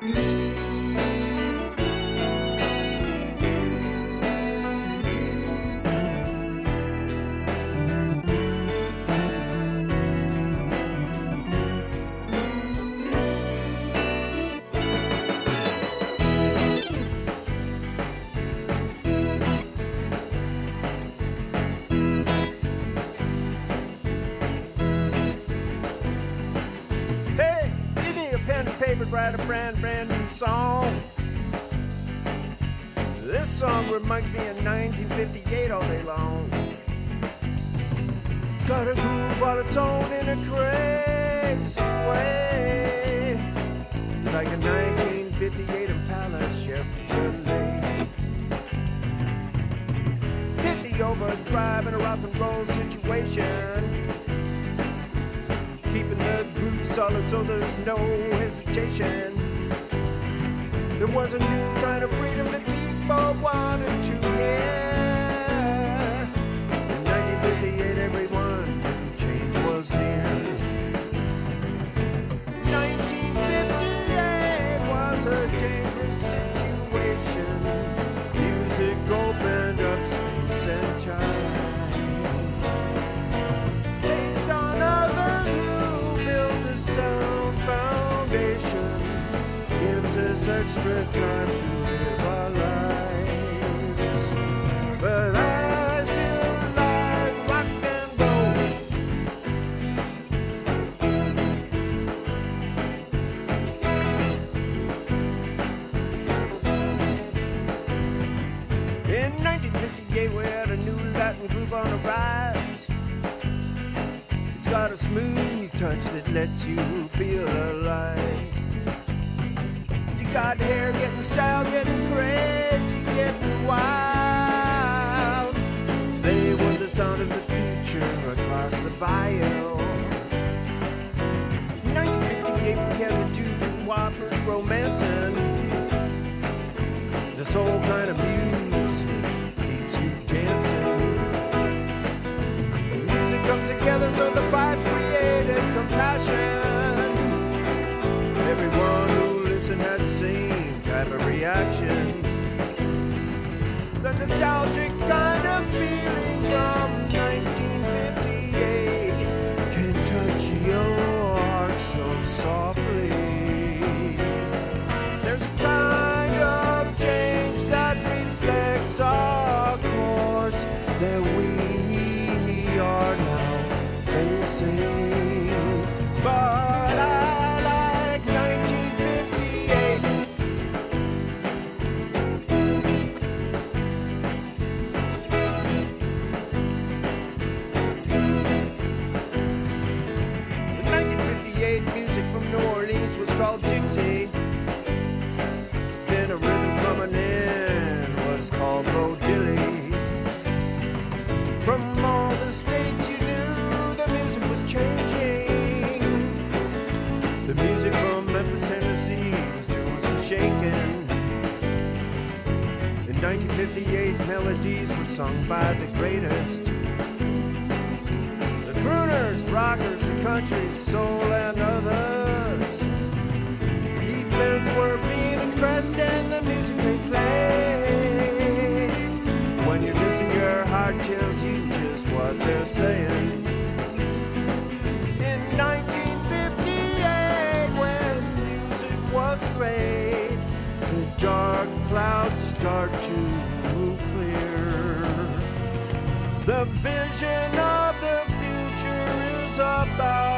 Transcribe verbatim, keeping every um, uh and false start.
Write a brand, brand new song. This song reminds me of nineteen fifty-eight all day long. It's got a groove all its own in a crazy way, like a nineteen fifty-eight Impala Chevrolet. Hit the overdrive in a rock and roll situation, keeping the groove solid so there's no hesitation. There was a new kind of freedom that people wanted to hear. In nineteen fifty-eight, everyone knew change was near. nineteen fifty-eight was a dangerous situation. Music opened up space and time. Gives us extra time to live our lives, but I still like rock and roll. In nineteen fifty-eight we had a new Latin groove on the rise. It's got a smooth touch that lets you feel alive. Got hair, getting style, getting crazy, getting wild. They were the sound of the future across the bayou. nineteen fifty-eight, we had the Duke and Whoppers romancing. This old kind of music keeps you dancing. Music comes together so the vibes created compassion. Everyone who had the same type of reaction. The nostalgic kind of feeling from nineteen fifty-eight can touch your heart so softly. There's a kind of change that reflects our course that we are now facing. But I called Dixie. Then a rhythm coming in was called Bo Dilly. From all the states you knew the music was changing. The music from Memphis, Tennessee was doing some shaking. In nineteen fifty-eight melodies were sung by the greatest. The crooners, rockers, the country, soul and others. Events were being expressed and the music they play. When you listen, your heart tells you just what they're saying. In nineteen fifty-eight, when music was great, the dark clouds start to clear. The vision of the future is about